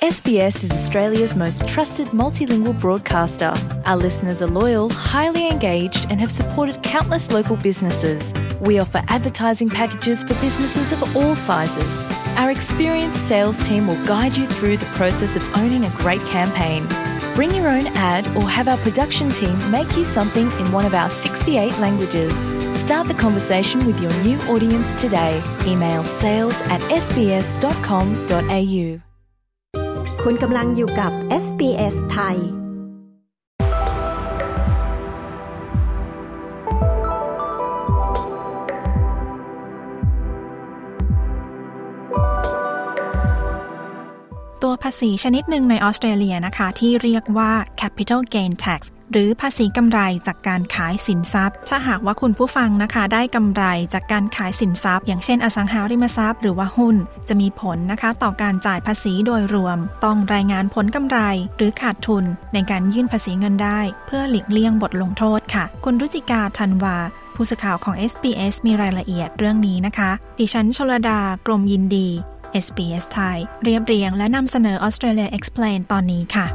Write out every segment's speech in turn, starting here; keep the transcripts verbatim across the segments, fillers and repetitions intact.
S B S is Australia's most trusted multilingual broadcaster. Our listeners are loyal, highly engaged, and have supported countless local businesses. We offer advertising packages for businesses of all sizes. Our experienced sales team will guide you through the process of owning a great campaign. Bring your own ad or have our production team make you something in one of our sixty-eight languages. Start the conversation with your new audience today. Email sales at s b s dot com dot a u คุณกำลังอยู่กับ เอส บี เอส ไทยตัวภาษีชนิดหนึ่งในออสเตรเลียนะคะที่เรียกว่า Capital Gain Tax หรือภาษีกำไรจากการขายสินทรัพย์ถ้าหากว่าคุณผู้ฟังนะคะได้กำไรจากการขายสินทรัพย์อย่างเช่นอสังหาริมทรัพย์หรือว่าหุ้นจะมีผลนะคะต่อการจ่ายภาษีโดยรวมต้องรายงานผลกำไรหรือขาดทุนในการยื่นภาษีเงินได้เพื่อหลีกเลี่ยงบทลงโทษค่ะคุณรุจิกาธันวาผู้สื่อข่าวของ เอส บี เอส มีรายละเอียดเรื่องนี้นะคะดิฉันชลดากรมยินดี เอส บี เอส ไทยเรียบเรียงและนำเสนอ Australia Explain ตอนนี้ค่ะ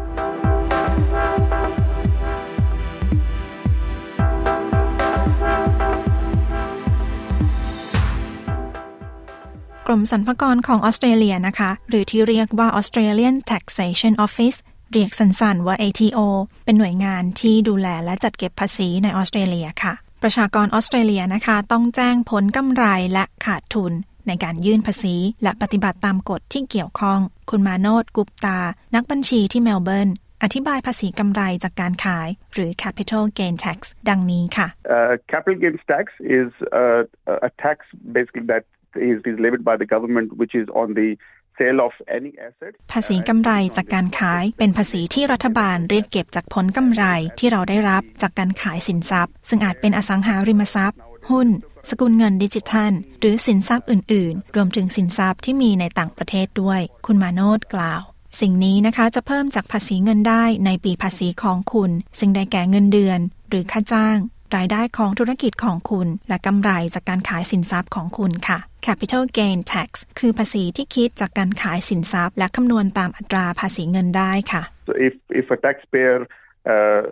กรมสรรพากรของออสเตรเลียนะคะหรือที่เรียกว่า Australian Taxation Office เรียกสั้นๆว่า เอ ที โอ เป็นหน่วยงานที่ดูแลและจัดเก็บภาษีในออสเตรเลียค่ะประชากรออสเตรเลียนะคะต้องแจ้งผลกำไรและขาดทุนในการยื่นภาษีและปฏิบัติตามกฎที่เกี่ยวข้องคุณมาโนดกุปตานักบัญชีที่เมลเบิร์นอธิบายภาษีกำไรจากการขายหรือ Capital Gain Tax ดังนี้ค่ะ uh, Capital Gains Tax is a, a tax basically that is, is levied by the government which is on the sale of any asset ภาษีกำไรจากการขายเป็นภาษีที่รัฐบาลเรียกเก็บจากผลกำไรที่เราได้รับจากการขายสินทรัพย์ซึ่งอาจเป็นอสังหาริมทรัพย์หุ้นสกุลเงินดิจิทัลหรือสินทรัพย์อื่นๆรวมถึงสินทรัพย์ที่มีในต่างประเทศด้วยคุณมาโนดกล่าวสิ่งนี้นะคะจะเพิ่มจากภาษีเงินได้ในปีภาษีของคุณซึ่งได้แก่เงินเดือนหรือค่าจ้างรายได้ของธุรกิจของคุณและกำไรจากการขายสินทรัพย์ของคุณค่ะ Capital Gain Tax คือภาษีที่คิดจากการขายสินทรัพย์และคำนวณตามอัตราภาษีเงินได้ค่ะ So if if a taxpayer uh,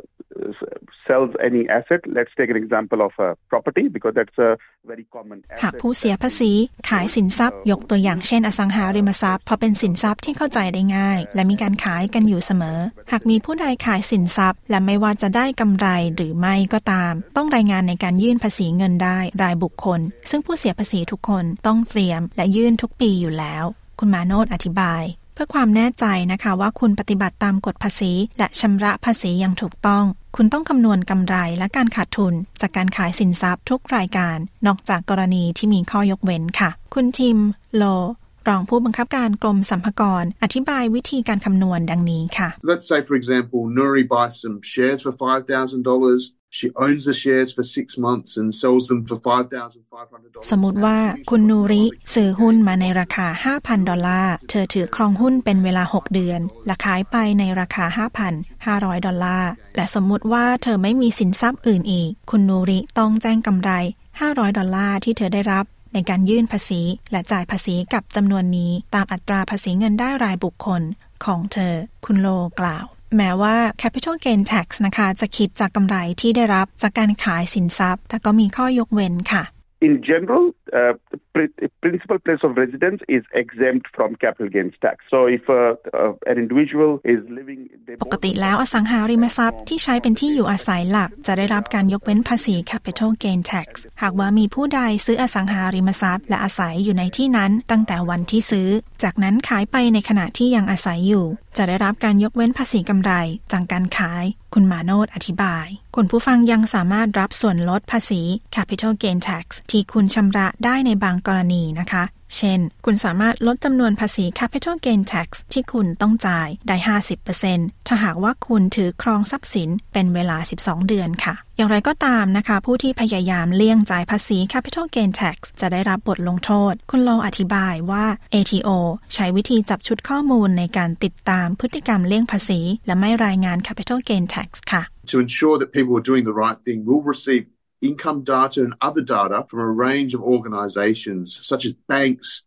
sells any asset, let's take an example of a property because that's a very common asset. หากผู้เสียภาษีขายสินทรัพย์ยกตัวอย่างเช่นอสังหาริมทรัพย์เพราะเป็นสินทรัพย์ที่เข้าใจได้ง่ายและมีการขายกันอยู่เสมอหากมีผู้ใดขายสินทรัพย์และไม่ว่าจะได้กำไรหรือไม่ก็ตามต้องรายงานในการยื่นภาษีเงินได้รายบุคคลซึ่งผู้เสียภาษีทุกคนต้องเตรียมและยื่นทุกปีอยู่แล้วคุณมาโนดอธิบายเพื่อความแน่ใจนะคะว่าคุณปฏิบัติตามกฎภาษีและชำระภาษีอย่างถูกต้องคุณต้องคำนวณกำไรและการขาดทุนจากการขายสินทรัพย์ทุกรายการนอกจากกรณีที่มีข้อยกเว้นค่ะคุณทิมโลรองผู้บังคับการกรมสรรพากรอธิบายวิธีการคำนวณดังนี้ค่ะ Let's say for example Nuri buys some shares for five thousand dollars She owns the shares for six months and sells them for five thousand five hundred dollars สมมุติว่าคุณนูริซื้อหุ้นมาในราคา ห้าพัน ดอลลาร์เธอถือครองหุ้นเป็นเวลาหกเดือนและขายไปในราคา ห้าพันห้าร้อย ดอลลาร์และสมมุติว่าเธอไม่มีสินทรัพย์อื่นอีกคุณนูริต้องแจ้งกำไรห้าร้อยดอลลาร์ที่เธอได้รับในการยื่นภาษีและจ่ายภาษีกับจำนวนนี้ตามอัตราภาษีเงินได้รายบุคคลของเธอคุณโลกล่าวแม้ว่า Capital Gain Tax นะคะจะคิดจากกำไรที่ได้รับจากการขายสินทรัพย์แต่ก็มีข้อยกเว้นค่ะ In general, uh, the principal place of residence is exempt from capital gains tax. So if uh, uh, an individual is living ปกติแล้วอสังหาริมทรัพย์ที่ใช้เป็นที่อยู่อาศัยหลักจะได้รับการยกเว้นภาษี Capital Gain Tax หากว่ามีผู้ใดซื้ออสังหาริมทรัพย์และอาศัยอยู่ในที่นั้นตั้งแต่วันที่ซื้อจากนั้นขายไปในขณะที่ยังอาศัยอยู่จะได้รับการยกเว้นภาษีกำไรจากการขายคุณมาโนดอธิบายคุณผู้ฟังยังสามารถรับส่วนลดภาษี Capital Gain Tax ที่คุณชำระได้ในบางกรณีนะคะเช่นคุณสามารถลดจำนวนภาษี Capital Gain Tax ที่คุณต้องจ่ายได้ ห้าสิบเปอร์เซ็นต์ ถ้าหากว่าคุณถือครองทรัพย์สินเป็นเวลาสิบสองเดือนค่ะอย่างไรก็ตามนะคะผู้ที่พยายามเลี่ยงจ่ายภาษี Capital Gain Tax จะได้รับบทลงโทษคุณโลอธิบายว่า เอ ที โอ ใช้วิธีจับชุดข้อมูลในการติดตามพฤติกรรมเลี่ยงภาษีและไม่รายงาน Capital Gain Tax ค่ะ To ensure that people are doing the right thing, we'll receive income data and other data from a range of organizations such as banks,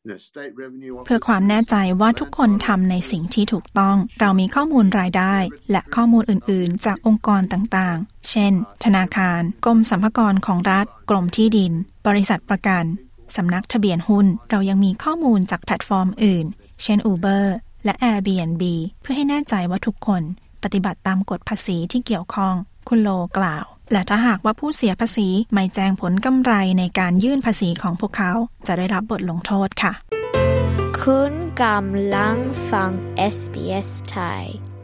เพื่อความแน่ใจว่าทุกคนทำในสิ่งที่ถูกต้องเรามีข้อมูลรายได้และข้อมูลอื่นๆจากองค์กรต่างๆเช่นธนาคารกรมสรรพากรของรัฐกรมที่ดินบริษัทประกันสำนักทะเบียนหุ้นเรายังมีข้อมูลจากแพลตฟอร์มอื่นเช่น Uber และ Airbnb เพื่อให้แน่ใจว่าทุกคนปฏิบัติตามกฎภาษีที่เกี่ยวข้องคุณโลกล่าวและถ้าหากว่าผู้เสียภาษีไม่แจ้งผลกำไรในการยื่นภาษีของพวกเขาจะได้รับบทลงโทษค่ะคุณกำลังฟัง เอส บี เอส Thai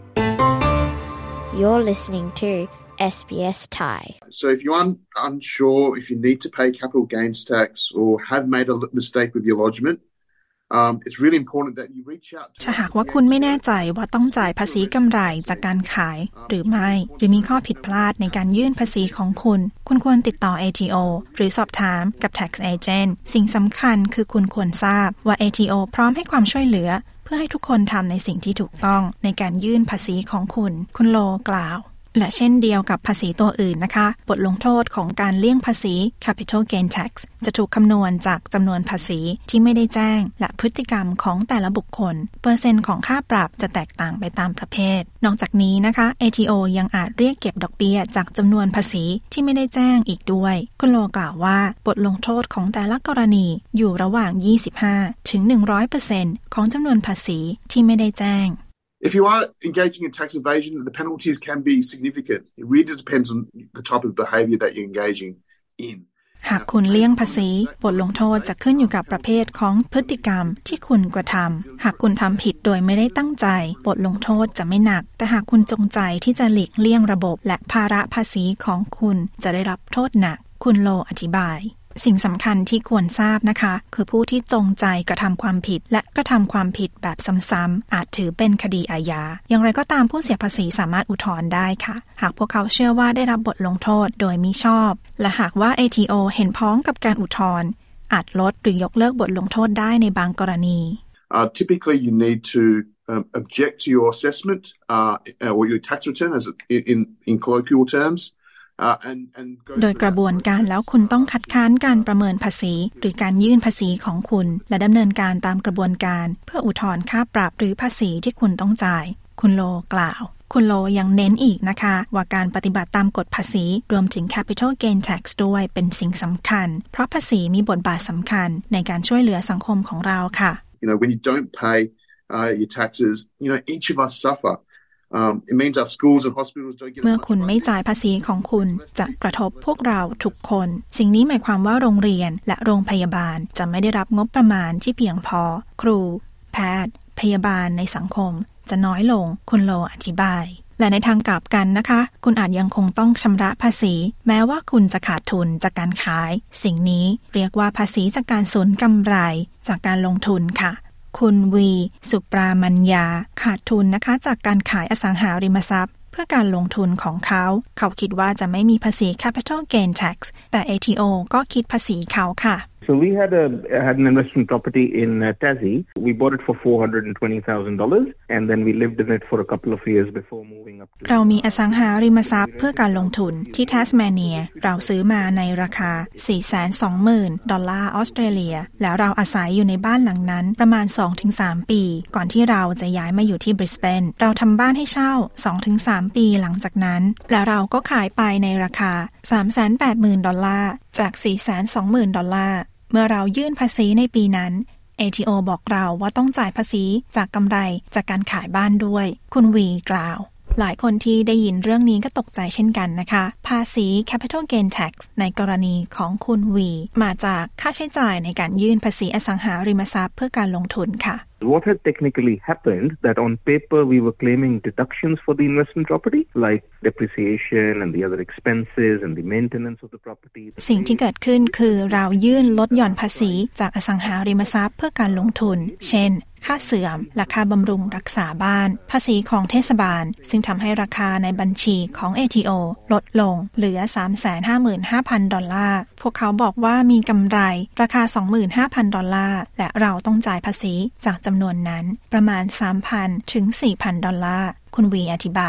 You're listening to เอส บี เอส Thai So if you're un- unsure if you need to pay capital gains tax or have made a mistake with your lodgement Um, it's really important that you reach out to ถ้าหากว่าคุณไม่แน่ใจว่าต้องจ่ายภาษีกำไรจากการขายหรือไม่หรือมีข้อผิดพลาดในการยื่นภาษีของคุณคุณควรติดต่อ เอ ที โอ หรือสอบถามกับ tax agent สิ่งสำคัญคือคุณควรทราบว่า เอ ที โอ พร้อมให้ความช่วยเหลือเพื่อให้ทุกคนทำในสิ่งที่ถูกต้องในการยื่นภาษีของคุณคุณโลกล่าวและเช่นเดียวกับภาษีตัวอื่นนะคะบทลงโทษของการเลี่ยงภาษี capital gain tax จะถูกคำนวณจากจำนวนภาษีที่ไม่ได้แจ้งและพฤติกรรมของแต่ละบุคคลเปอร์เซ็นต์ของค่าปรับจะแตกต่างไปตามประเภทนอกจากนี้นะคะ เอ ที โอ ยังอาจเรียกเก็บดอกเบี้ยจากจำนวนภาษีที่ไม่ได้แจ้งอีกด้วยคุณโลกล่าวว่าบทลงโทษของแต่ละกรณีอยู่ระหว่าง ยี่สิบห้าถึงหนึ่งร้อยเปอร์เซ็นต์ ของจำนวนภาษีที่ไม่ได้แจ้ง If you are engaging in tax evasion, the penalties can be significant. It really depends on the type of behaviour that you're engaging in. หากคุณเลี่ยงภาษีบทลงโทษจะขึ้นอยู่กับประเภทของพฤติกรรมที่คุณกระทำหากคุณทำผิดโดยไม่ได้ตั้งใจบทลงโทษจะไม่หนักแต่หากคุณจงใจที่จะหลีกเลี่ยงระบบและภาระภาษีของคุณจะได้รับโทษหนักคุณโลอธิบายสิ่งสำคัญที่ควรทราบนะคะคือผู้ที่จงใจกระทำความผิดและกระทำความผิดแบบซ้ำๆอาจถือเป็นคดีอาญาอย่างไรก็ตามผู้เสียภาษีสามารถอุทธรณ์ได้ค่ะหากพวกเขาเชื่อว่าได้รับบทลงโทษโดยมิชอบและหากว่า เอ ที โอ เห็นพ้องกับการอุทธรณ์อาจลดหรือยกเลิกบทลงโทษได้ในบางกรณี uh, Typically you need to um, object to your assessment uh, or your tax return as in in colloquial termsโดยกระบวนการแล้วคุณต้องคัดค้านการประเมินภาษีหรือการยื่นภาษีของคุณและดำเนินการตามกระบวนการเพื่ออุทธรณ์ค่าปรับหรือภาษีที่คุณต้องจ่ายคุณโลกล่าวคุณโลยังเน้นอีกนะคะว่าการปฏิบัติตามกฎภาษีรวมถึง capital gain tax ด้วยเป็นสิ่งสำคัญเพราะภาษีมีบทบาทสำคัญในการช่วยเหลือสังคมของเราค่ะ You know when you don't pay uh, your taxes you know each of us suffer Um, it means our schools and hospitals don't get เมื่อคุณไม่จ่ายภาษีของคุณจะกระทบพวกเราทุกคนสิ่งนี้หมายความว่าโรงเรียนและโรงพยาบาลจะไม่ได้รับงบประมาณที่เพียงพอครูแพทย์พยาบาลในสังคมจะน้อยลงคุณโลอธิบายและในทางกลับกันนะคะคุณอาจยังคงต้องชำระภาษีแม้ว่าคุณจะขาดทุนจากการขายสิ่งนี้เรียกว่าภาษีจากการสูญกำไรจากการลงทุนค่ะคุณวีสุปรามัญญาขาดทุนนะคะจากการขายอสังหาริมทรัพย์เพื่อการลงทุนของเขาเขาคิดว่าจะไม่มีภาษี capital gain tax แต่ เอ ที โอ ก็คิดภาษีเขาค่ะ So we had a had an investment property in uh, Tassie. We bought it for four hundred twenty thousand dollars and then we lived in it for a couple of years before moving up to เรามีอสังหาริมทรัพย์เพื่อการลงทุนที่ทัสเมเนียเราซื้อมาในราคา สี่แสนสองหมื่น ดอลลาร์ออสเตรเลียแล้วเราอาศัยอยู่ในบ้านหลังนั้นประมาณ สองถึงสาม ปีก่อนที่เราจะย้ายมาอยู่ที่บริสเบนเราทำบ้านให้เช่า สองถึงสาม ปีหลังจากนั้นและเราก็ขายไปในราคา สามแสนแปดหมื่น ดอลลาร์จาก สี่แสนสองหมื่น ดอลลาร์เมื่อเรายื่นภาษีในปีนั้น เอ ที โอ บอกเราว่าต้องจ่ายภาษีจากกำไรจากการขายบ้านด้วยคุณวีกล่าวหลายคนที่ได้ยินเรื่องนี้ก็ตกใจเช่นกันนะคะภาษี capital gain tax ในกรณีของคุณวีมาจากค่าใช้จ่ายในการยื่นภาษีอสังหาริมทรัพย์เพื่อการลงทุนค่ะ What had technically happened that on paper we were claiming deductions for the investment property like depreciation and the other expenses and the maintenance of the property สิ่งที่เกิดขึ้นคือเรายื่นลดหย่อนภาษีจากอสังหาริมทรัพย์เพื่อการลงทุนเช่นค่าเสื่อมและค่าบำรุงรักษาบ้านภาษีของเทศบาลซึ่งทำให้ราคาในบัญชีของ เอ ที โอ ลดลงเหลือ สามแสนห้าหมื่นห้าพัน ดอลลาร์พวกเขาบอกว่ามีกำไรราคา สองหมื่นห้าพัน ดอลลาร์และเราต้องจ่ายภาษีจากจำนวนนั้นประมาณ สามพัน ถึง สี่พัน ดอลลาร์คุณวีอธิบาย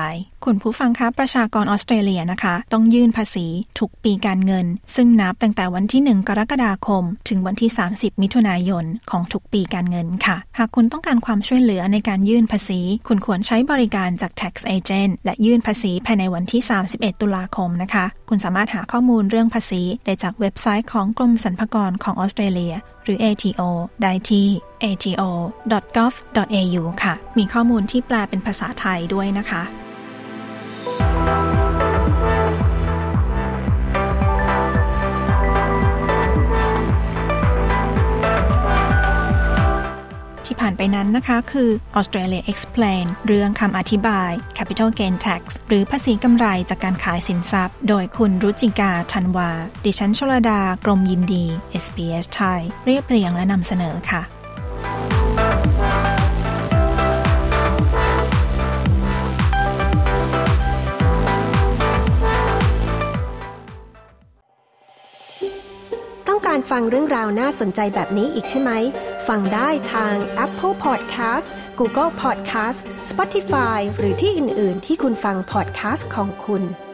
คุณผู้ฟังคะประชากรออสเตรเลียนะคะต้องยื่นภาษีทุกปีการเงินซึ่งนับตั้งแต่วันที่หนึ่งกรกฎาคมถึงวันที่สามสิบมิถุนายนของทุกปีการเงินค่ะหากคุณต้องการความช่วยเหลือในการยื่นภาษีคุณควรใช้บริการจาก tax agent และยื่นภาษีภายในวันที่สามสิบเอ็ดตุลาคมนะคะคุณสามารถหาข้อมูลเรื่องภาษีได้จากเว็บไซต์ของกรมสรรพากรของออสเตรเลียหรือ เอ ที โอ ได้ที่ เอ ที โอ ดอท กอฟ ดอท เอ ยู ค่ะมีข้อมูลที่แปลเป็นภาษาไทยด้วยนะคะที่ผ่านไปนั้นนะคะคือ Australia Explain เรื่องคำอธิบาย Capital Gain Tax หรือภาษีกำไรจากการขายสินทรัพย์โดยคุณรุจิกาธันวาดิฉันชลดากรมยินดี เอส บี เอส ไทยเรียบเรียงและนำเสนอค่ะต้องการฟังเรื่องราวน่าสนใจแบบนี้อีกใช่ไหมฟังได้ทาง Apple Podcast Google Podcast Spotify หรือที่อื่นๆที่คุณฟัง podcast ของคุณ